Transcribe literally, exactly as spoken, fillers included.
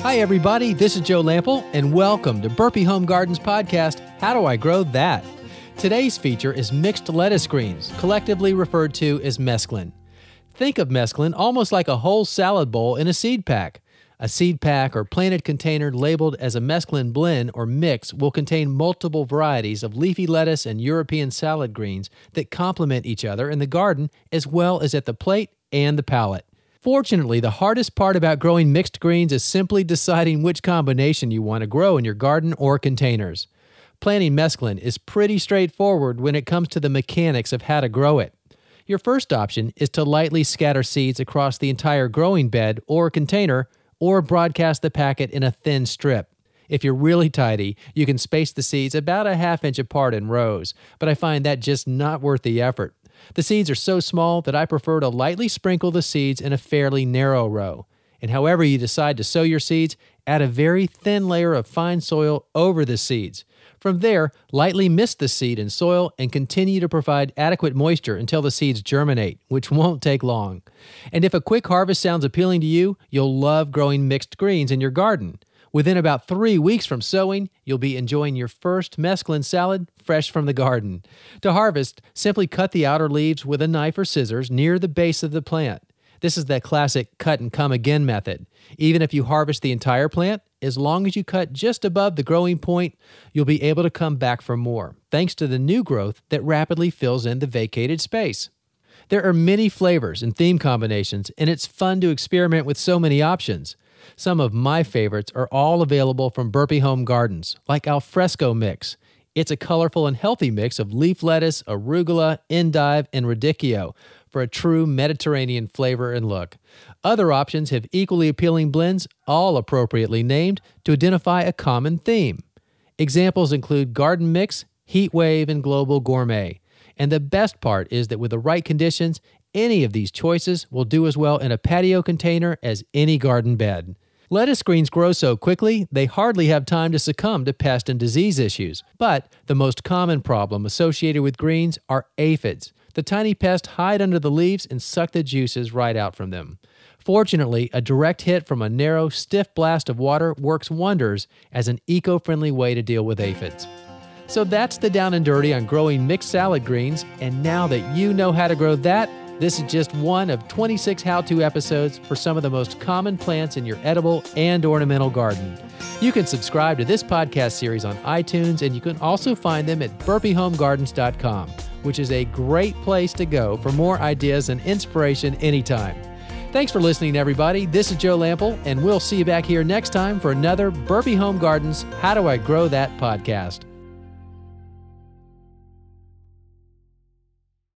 Hi, everybody. This is Joe Lample, and welcome to Burpee Home Gardens podcast, How Do I Grow That? Today's feature is mixed lettuce greens, collectively referred to as mesclun. Think of mesclun almost like a whole salad bowl in a seed pack. A seed pack or planted container labeled as a mesclun blend or mix will contain multiple varieties of leafy lettuce and European salad greens that complement each other in the garden as well as at the plate and the palate. Fortunately, the hardest part about growing mixed greens is simply deciding which combination you want to grow in your garden or containers. Planting mesclun is pretty straightforward when it comes to the mechanics of how to grow it. Your first option is to lightly scatter seeds across the entire growing bed or container, or broadcast the packet in a thin strip. If you're really tidy, you can space the seeds about a half inch apart in rows, but I find that just not worth the effort. The seeds are so small that I prefer to lightly sprinkle the seeds in a fairly narrow row. And however you decide to sow your seeds, add a very thin layer of fine soil over the seeds. From there, lightly mist the seed in soil and continue to provide adequate moisture until the seeds germinate, which won't take long. And if a quick harvest sounds appealing to you, you'll love growing mixed greens in your garden. Within about three weeks from sowing, you'll be enjoying your first mesclun salad fresh from the garden. To harvest, simply cut the outer leaves with a knife or scissors near the base of the plant. This is the classic cut and come again method. Even if you harvest the entire plant, as long as you cut just above the growing point, you'll be able to come back for more, thanks to the new growth that rapidly fills in the vacated space. There are many flavors and theme combinations, and it's fun to experiment with so many options. Some of my favorites are all available from Burpee Home Gardens, like Alfresco Mix. It's a colorful and healthy mix of leaf lettuce, arugula, endive, and radicchio for a true Mediterranean flavor and look. Other options have equally appealing blends, all appropriately named, to identify a common theme. Examples include Garden Mix, Heat Wave, and Global Gourmet. And the best part is that with the right conditions, any of these choices will do as well in a patio container as any garden bed. Lettuce greens grow so quickly, they hardly have time to succumb to pest and disease issues. But the most common problem associated with greens are aphids. The tiny pests hide under the leaves and suck the juices right out from them. Fortunately, a direct hit from a narrow, stiff blast of water works wonders as an eco-friendly way to deal with aphids. So that's the down and dirty on growing mixed salad greens, and now that you know how to grow that, this is just one of twenty-six how-to episodes for some of the most common plants in your edible and ornamental garden. You can subscribe to this podcast series on iTunes, and you can also find them at burpee home gardens dot com, which is a great place to go for more ideas and inspiration anytime. Thanks for listening, everybody. This is Joe Lample, and we'll see you back here next time for another Burpee Home Gardens How Do I Grow That podcast.